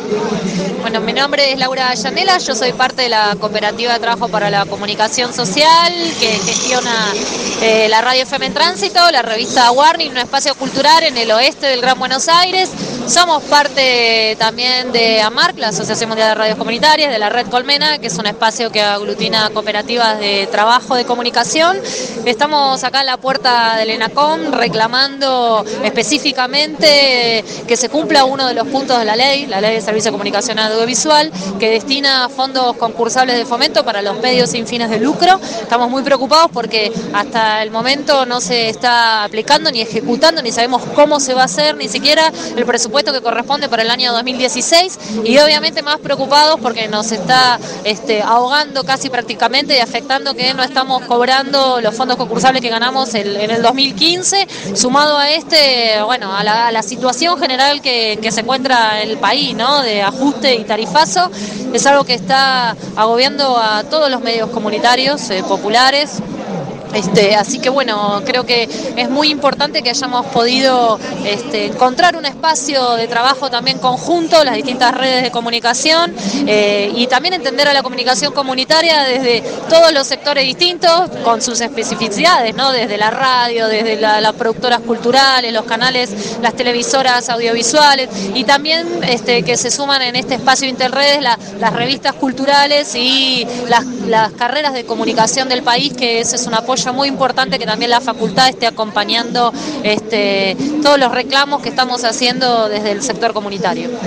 Bueno, mi nombre es Laura Llanela, yo soy parte de la Cooperativa de Trabajo para la Comunicación Social, que gestiona la Radio FM en Tránsito, la revista Warning, un espacio cultural en el oeste del Gran Buenos Aires. Somos parte también de AMARC, la Asociación Mundial de Radios Comunitarias, de la Red Colmena, que es un espacio que aglutina cooperativas de trabajo de comunicación. Estamos acá en la puerta del ENACOM reclamando específicamente que se cumpla uno de los puntos de la ley de Servicio de Comunicación Audiovisual, que destina fondos concursables de fomento para los medios sin fines de lucro. Estamos muy preocupados porque hasta el momento no se está aplicando ni ejecutando, ni sabemos cómo se va a hacer, ni siquiera el presupuesto que corresponde para el año 2016, y obviamente más preocupados porque nos está ahogando casi prácticamente y afectando que no estamos cobrando los fondos concursables que ganamos en el 2015, sumado a a la situación general que se encuentra en el país, ¿no? De ajuste y tarifazo. Es algo que está agobiando a todos los medios comunitarios populares. Así que bueno, creo que es muy importante que hayamos podido encontrar un espacio de trabajo también conjunto, las distintas redes de comunicación, y también entender a la comunicación comunitaria desde todos los sectores distintos, con sus especificidades, ¿no? Desde la radio, desde las productoras culturales, los canales, las televisoras audiovisuales, y también que se suman en este espacio interredes las revistas culturales y las carreras de comunicación del país, que ese es un apoyo muy importante, que también la facultad esté acompañando todos los reclamos que estamos haciendo desde el sector comunitario.